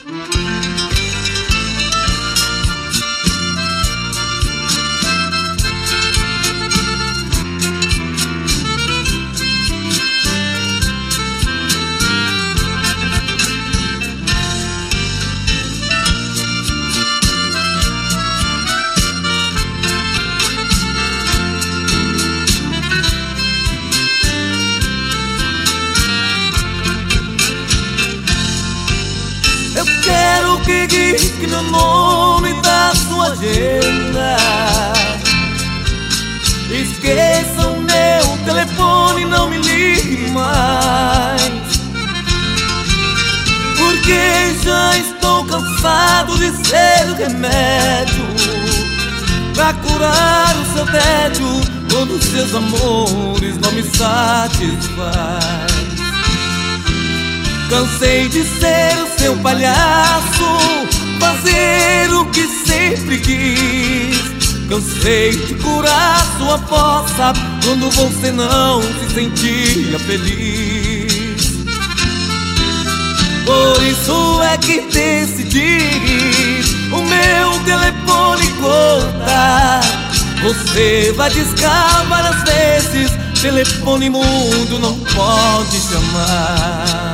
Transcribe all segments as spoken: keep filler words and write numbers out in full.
Que risque meu nome da sua agenda. Esqueça o meu telefone, não me ligue mais, porque já estou cansado de ser o remédio pra curar o seu tédio quando seus amores não me satisfaz. Cansei de ser o seu palhaço, fazer o que sempre quis. Cansei de curar sua fossa quando você não se sentia feliz. Por isso é que decidi o meu telefone cortar. Você vai discar várias vezes, telefone imundo não pode chamar.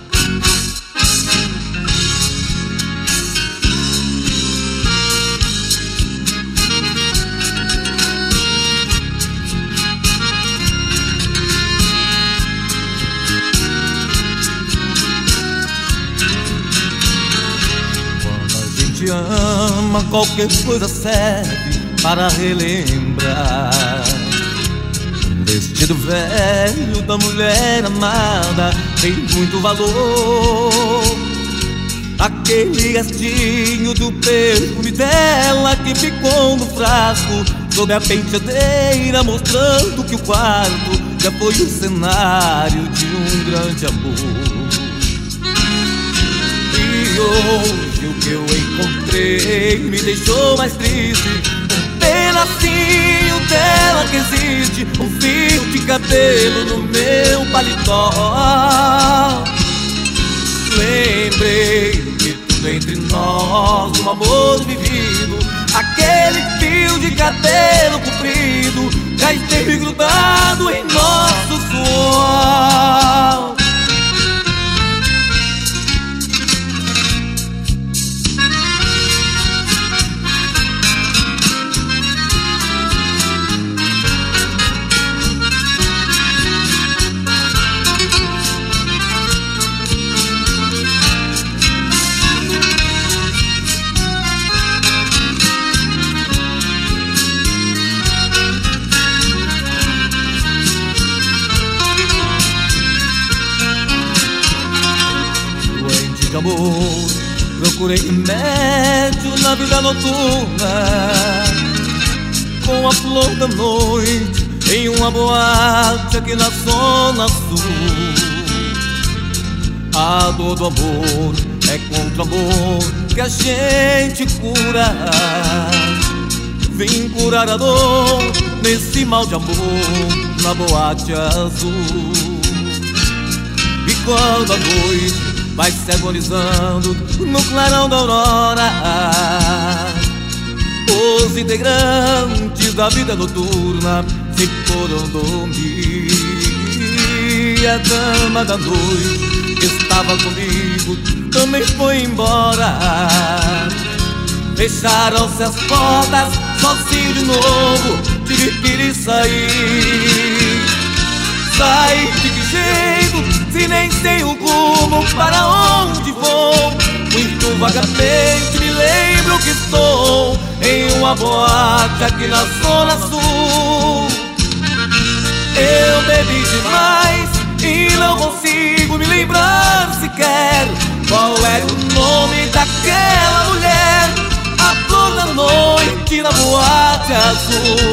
Ama, qualquer coisa serve para relembrar. Um vestido velho da mulher amada tem muito valor. Aquele restinho do perfume dela que ficou no frasco sob a penteadeira, mostrando que o quarto já foi o cenário de um grande amor. E hoje o que eu encontrei me deixou mais triste. Um pedacinho dela que existe, um fio de cabelo no meu paletó. Lembrei que tudo entre nós, um amor vivido, aquele fio de cabelo comprido já esteve grudado em nosso suor. De amor, procurei remédio na vida noturna, com a flor da noite em uma boate aqui na zona sul. A dor do amor é contra o amor que a gente cura. Vim curar a dor nesse mal de amor na boate azul. E quando a noite vai se agonizando no clarão da aurora, os integrantes da vida noturna se foram dormir. E a dama da noite que estava comigo também foi embora. Fecharam-se as portas, sozinho de novo tive que ir sair. Sair de que jeito, se nem sei o rumo para onde vou? Muito vagamente me lembro que estou em uma boate aqui na zona sul. Eu bebi demais e não consigo me lembrar sequer qual era o nome daquela mulher, a flor da noite na boate azul.